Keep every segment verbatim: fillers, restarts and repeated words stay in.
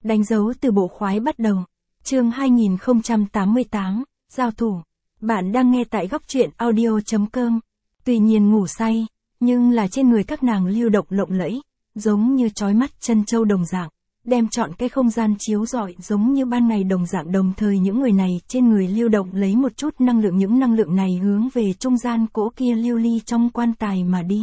Đánh dấu từ bộ khoái bắt đầu. Chương hai nghìn không trăm tám mươi tám, giao thủ. Bạn đang nghe tại góc truyện audio.com. Tuy nhiên ngủ say, nhưng là trên người các nàng lưu động lộng lẫy, giống như chói mắt chân châu đồng dạng, đem trọn cái không gian chiếu rọi giống như ban ngày đồng dạng. Đồng thời những người này trên người lưu động lấy một chút năng lượng, những năng lượng này hướng về trung gian cỗ kia lưu ly trong quan tài mà đi.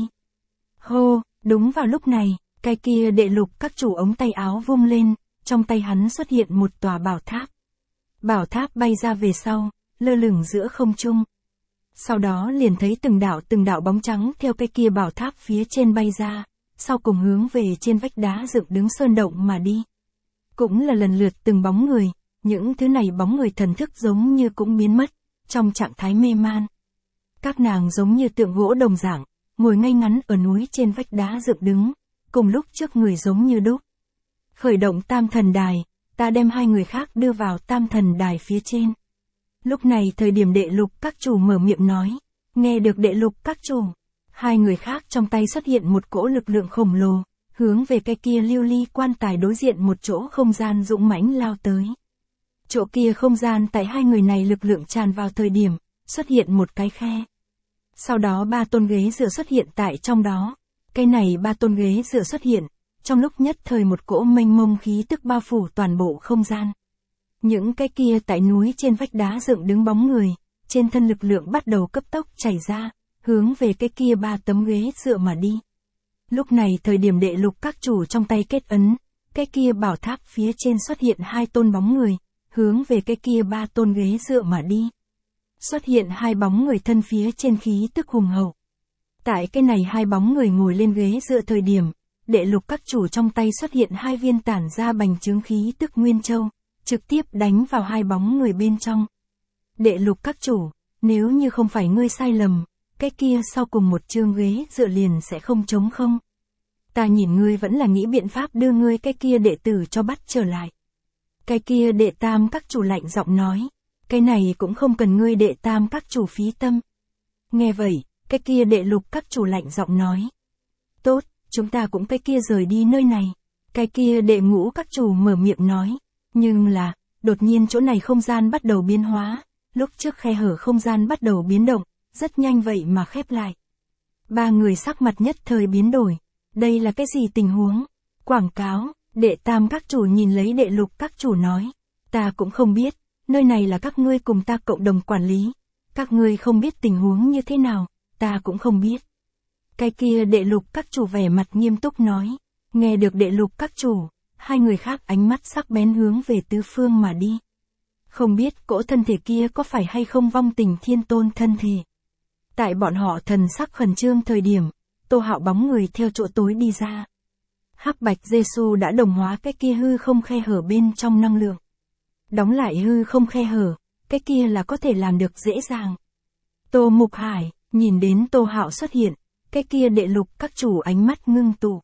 Hô, đúng vào lúc này, cái kia đệ lục các chủ ống tay áo vung lên, trong tay hắn xuất hiện một tòa bảo tháp. Bảo tháp bay ra về sau, lơ lửng giữa không trung. Sau đó liền thấy từng đạo từng đạo bóng trắng theo cái kia bảo tháp phía trên bay ra, sau cùng hướng về trên vách đá dựng đứng sơn động mà đi. Cũng là lần lượt từng bóng người, những thứ này bóng người thần thức giống như cũng biến mất, trong trạng thái mê man. Các nàng giống như tượng gỗ đồng dạng, ngồi ngay ngắn ở núi trên vách đá dựng đứng, cùng lúc trước người giống như đúc. Khởi động tam thần đài, ta đem hai người khác đưa vào tam thần đài phía trên. Lúc này thời điểm đệ lục các chủ mở miệng nói, nghe được đệ lục các chủ, hai người khác trong tay xuất hiện một cỗ lực lượng khổng lồ, hướng về cái kia lưu ly quan tài đối diện một chỗ không gian dũng mãnh lao tới. Chỗ kia không gian tại hai người này lực lượng tràn vào thời điểm, xuất hiện một cái khe. Sau đó ba tôn ghế dựa xuất hiện tại trong đó, cái này ba tôn ghế dựa xuất hiện, trong lúc nhất thời một cỗ mênh mông khí tức bao phủ toàn bộ không gian. Những cái kia tại núi trên vách đá dựng đứng bóng người, trên thân lực lượng bắt đầu cấp tốc chảy ra, hướng về cái kia ba tấm ghế dựa mà đi. Lúc này thời điểm đệ lục các chủ trong tay kết ấn, cái kia bảo tháp phía trên xuất hiện hai tôn bóng người, hướng về cái kia ba tôn ghế dựa mà đi. Xuất hiện hai bóng người thân phía trên khí tức hùng hậu. Tại cái này hai bóng người ngồi lên ghế dựa thời điểm, đệ lục các chủ trong tay xuất hiện hai viên tản ra bành trướng khí tức nguyên châu, trực tiếp đánh vào hai bóng người bên trong. Đệ lục các chủ, nếu như không phải ngươi sai lầm, cái kia sau cùng một chương ghế dựa liền sẽ không trống không. Ta nhìn ngươi vẫn là nghĩ biện pháp đưa ngươi cái kia đệ tử cho bắt trở lại. Cái kia đệ tam các chủ lạnh giọng nói, cái này cũng không cần ngươi đệ tam các chủ phí tâm. Nghe vậy, cái kia đệ lục các chủ lạnh giọng nói, tốt, chúng ta cũng cái kia rời đi nơi này. Cái kia đệ ngũ các chủ mở miệng nói, nhưng là, đột nhiên chỗ này không gian bắt đầu biến hóa, lúc trước khe hở không gian bắt đầu biến động, rất nhanh vậy mà khép lại. Ba người sắc mặt nhất thời biến đổi, đây là cái gì tình huống? Quảng cáo, đệ tam các chủ nhìn lấy đệ lục các chủ nói, ta cũng không biết, nơi này là các ngươi cùng ta cộng đồng quản lý, các ngươi không biết tình huống như thế nào, ta cũng không biết. Cái kia đệ lục các chủ vẻ mặt nghiêm túc nói, nghe được đệ lục các chủ, hai người khác ánh mắt sắc bén hướng về tứ phương mà đi. Không biết cỗ thân thể kia có phải hay không vong tình thiên tôn thân thể. Tại bọn họ thần sắc khẩn trương thời điểm, Tô Hạo bóng người theo chỗ tối đi ra. Hắc Bạch Giê-xu đã đồng hóa cái kia hư không khe hở bên trong năng lượng. Đóng lại hư không khe hở, cái kia là có thể làm được dễ dàng. Tô Mục Hải, nhìn đến Tô Hạo xuất hiện, cái kia đệ lục các chủ ánh mắt ngưng tụ.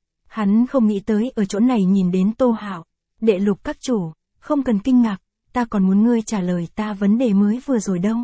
Hắn không nghĩ tới ở chỗ này nhìn đến Tô Hạo, đệ lục các chủ, không cần kinh ngạc, ta còn muốn ngươi trả lời ta vấn đề mới vừa rồi đâu.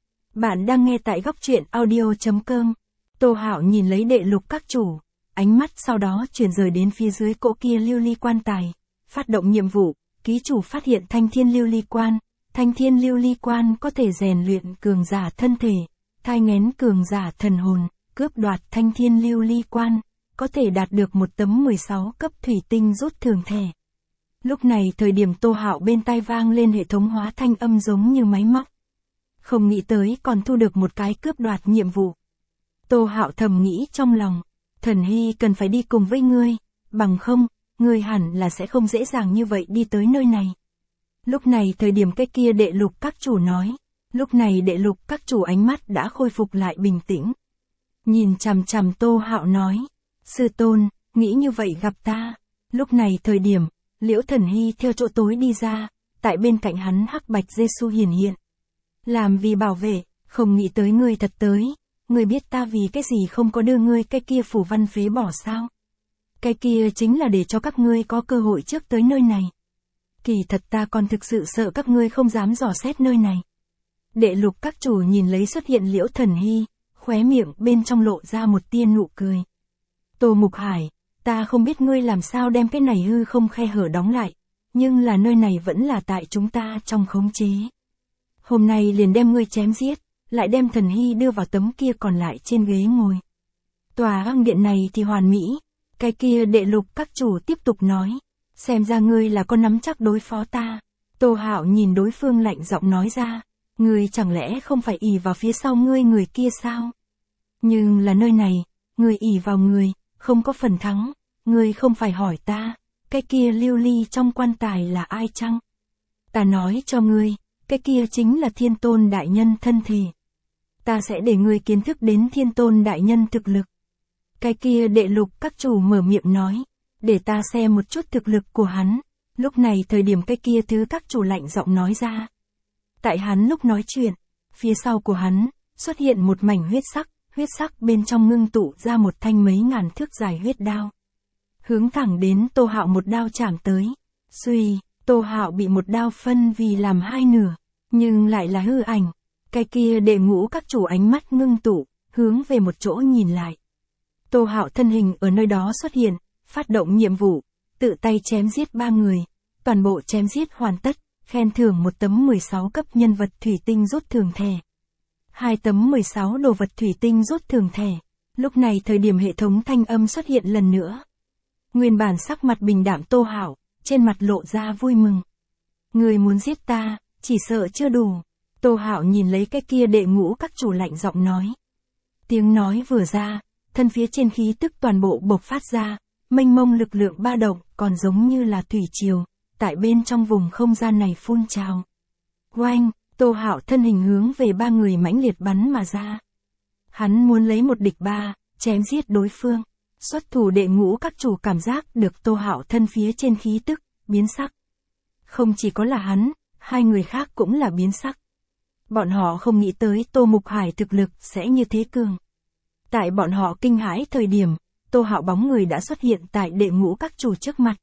Bạn đang nghe tại góc truyện audio.com. Tô Hạo nhìn lấy đệ lục các chủ, ánh mắt sau đó chuyển rời đến phía dưới cỗ kia lưu ly quan tài, phát động nhiệm vụ, ký chủ phát hiện thanh thiên lưu ly quan, thanh thiên lưu ly quan có thể rèn luyện cường giả thân thể, thai nghén cường giả thần hồn, cướp đoạt thanh thiên lưu ly quan, có thể đạt được một tấm mười sáu cấp thủy tinh rút thường thẻ. Lúc này thời điểm Tô Hạo bên tai vang lên hệ thống hóa thanh âm giống như máy móc. Không nghĩ tới còn thu được một cái cướp đoạt nhiệm vụ. Tô Hạo thầm nghĩ trong lòng, Thần Hy cần phải đi cùng với ngươi, bằng không, ngươi hẳn là sẽ không dễ dàng như vậy đi tới nơi này. Lúc này thời điểm cái kia đệ lục các chủ nói, lúc này đệ lục các chủ ánh mắt đã khôi phục lại bình tĩnh. Nhìn chằm chằm Tô Hạo nói, sư tôn, nghĩ như vậy gặp ta. Lúc này thời điểm, Liễu Thần Hy theo chỗ tối đi ra, tại bên cạnh hắn Hắc Bạch Giê-xu hiển hiện. Làm vì bảo vệ, không nghĩ tới ngươi thật tới, ngươi biết ta vì cái gì không có đưa ngươi cái kia phủ văn phế bỏ sao? Cái kia chính là để cho các ngươi có cơ hội trước tới nơi này. Kỳ thật ta còn thực sự sợ các ngươi không dám dò xét nơi này. Đệ lục các chủ nhìn lấy xuất hiện Liễu Thần Hy, khóe miệng bên trong lộ ra một tia nụ cười. Tô Mục Hải, ta không biết ngươi làm sao đem cái này hư không khe hở đóng lại, nhưng là nơi này vẫn là tại chúng ta trong khống chế. Hôm nay liền đem ngươi chém giết, lại đem Thần Hy đưa vào tấm kia còn lại trên ghế ngồi. Tòa hang điện này thì hoàn mỹ, cái kia Đệ Lục các chủ tiếp tục nói, xem ra ngươi là có nắm chắc đối phó ta. Tô Hạo nhìn đối phương lạnh giọng nói ra, ngươi chẳng lẽ không phải ỷ vào phía sau ngươi người kia sao? Nhưng là nơi này, ngươi ỷ vào người, không có phần thắng, ngươi không phải hỏi ta, cái kia lưu ly trong quan tài là ai chăng? Ta nói cho ngươi, cái kia chính là Thiên Tôn đại nhân thân thể. Ta sẽ để ngươi kiến thức đến Thiên Tôn đại nhân thực lực. Cái kia Đệ Lục các chủ mở miệng nói, để ta xem một chút thực lực của hắn. Lúc này thời điểm cái kia thứ các chủ lạnh giọng nói ra. Tại hắn lúc nói chuyện, phía sau của hắn, xuất hiện một mảnh huyết sắc, huyết sắc bên trong ngưng tụ ra một thanh mấy ngàn thước dài huyết đao. Hướng thẳng đến Tô Hạo một đao chạm tới. Xuy, Tô Hạo bị một đao phân vì làm hai nửa, nhưng lại là hư ảnh. Cái kia Đệ Ngũ các chủ ánh mắt ngưng tụ, hướng về một chỗ nhìn lại. Tô Hạo thân hình ở nơi đó xuất hiện, phát động nhiệm vụ, tự tay chém giết ba người, toàn bộ chém giết hoàn tất, khen thưởng một tấm mười sáu cấp nhân vật thủy tinh rút thưởng thẻ. Hai tấm mười sáu đồ vật thủy tinh rút thưởng thẻ. Lúc này thời điểm hệ thống thanh âm xuất hiện lần nữa. Nguyên bản sắc mặt bình đạm Tô Hạo, trên mặt lộ ra vui mừng. Người muốn giết ta, chỉ sợ chưa đủ. Tô Hạo nhìn lấy cái kia Đệ Ngũ các chủ lạnh giọng nói. Tiếng nói vừa ra, thân phía trên khí tức toàn bộ bộc phát ra, mênh mông lực lượng ba động, còn giống như là thủy triều, tại bên trong vùng không gian này phun trào. Oanh, Tô Hạo thân hình hướng về ba người mãnh liệt bắn mà ra. Hắn muốn lấy một địch ba, chém giết đối phương. Xuất thủ Đệ Ngũ các chủ cảm giác được Tô Hạo thân phía trên khí tức, biến sắc. Không chỉ có là hắn, hai người khác cũng là biến sắc. Bọn họ không nghĩ tới Tô Mục Hải thực lực sẽ như thế cường. Tại bọn họ kinh hãi thời điểm, Tô Hạo bóng người đã xuất hiện tại Đệ Ngũ các chủ trước mặt.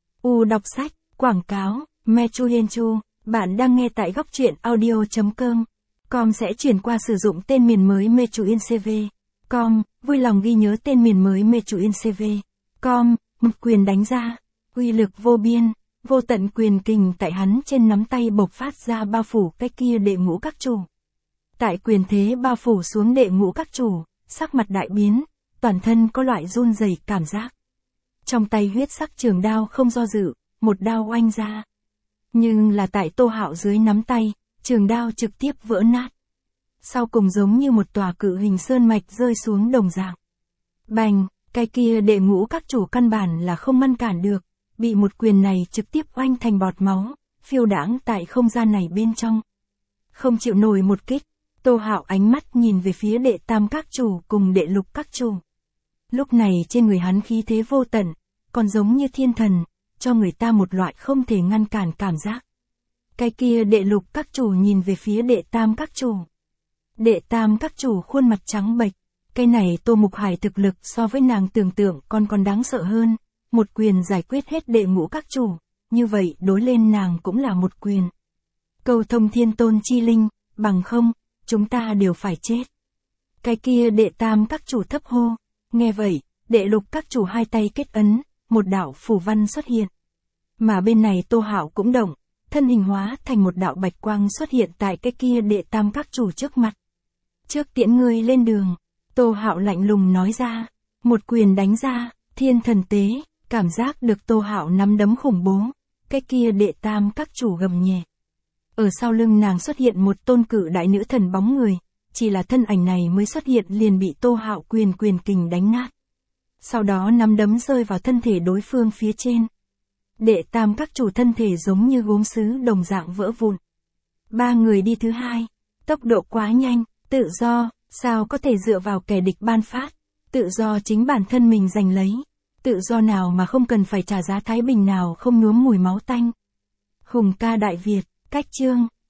U đọc sách, quảng cáo, Mechu Hienchu, bạn đang nghe tại góc truyện audio chấm com. Com sẽ chuyển qua sử dụng tên miền mới Mechu Yên xê vê. Com, vui lòng ghi nhớ tên miền mới Mechu Yên xê vê. Com, một quyền đánh ra, uy lực vô biên, vô tận quyền kình tại hắn trên nắm tay bộc phát ra bao phủ cái kia Đệ Ngũ các chủ. Tại quyền thế bao phủ xuống Đệ Ngũ các chủ, sắc mặt đại biến, toàn thân có loại run rẩy cảm giác. Trong tay huyết sắc trường đao không do dự, một đao oanh ra. Nhưng là tại Tô Hạo dưới nắm tay, trường đao trực tiếp vỡ nát. Sau cùng giống như một tòa cự hình sơn mạch rơi xuống đồng dạng. Bành, cái kia Đệ Ngũ các chủ căn bản là không ngăn cản được, bị một quyền này trực tiếp oanh thành bọt máu, phiêu đãng tại không gian này bên trong. Không chịu nổi một kích, Tô Hạo ánh mắt nhìn về phía Đệ Tam các chủ cùng Đệ Lục các chủ. Lúc này trên người hắn khí thế vô tận, còn giống như thiên thần, cho người ta một loại không thể ngăn cản cảm giác. Cái kia Đệ Lục các chủ nhìn về phía Đệ Tam các chủ. Đệ Tam các chủ khuôn mặt trắng bệch, cái này Tô Mục Hải thực lực so với nàng tưởng tượng còn còn đáng sợ hơn, một quyền giải quyết hết Đệ Ngũ các chủ, như vậy đối lên nàng cũng là một quyền. Cầu thông Thiên Tôn chi linh, bằng không, chúng ta đều phải chết. Cái kia Đệ Tam các chủ thấp hô, nghe vậy, Đệ Lục các chủ hai tay kết ấn, một đạo phù văn xuất hiện. Mà bên này Tô Hạo cũng động, thân hình hóa thành một đạo bạch quang xuất hiện tại cái kia Đệ Tam các chủ trước mặt. Trước tiễn ngươi lên đường, Tô Hạo lạnh lùng nói ra, một quyền đánh ra, thiên thần tế, cảm giác được Tô Hạo nắm đấm khủng bố, cái kia Đệ Tam các chủ gầm nhẹ. Ở sau lưng nàng xuất hiện một tôn cự đại nữ thần bóng người, chỉ là thân ảnh này mới xuất hiện liền bị Tô Hạo quyền quyền kình đánh nát. Sau đó nắm đấm rơi vào thân thể đối phương phía trên. Đệ Tam các chủ thân thể giống như gốm sứ đồng dạng vỡ vụn. Ba người đi thứ hai, tốc độ quá nhanh, tự do, sao có thể dựa vào kẻ địch ban phát, tự do chính bản thân mình giành lấy, tự do nào mà không cần phải trả giá thái bình nào không nhuốm mùi máu tanh. Hùng ca Đại Việt, cách chương.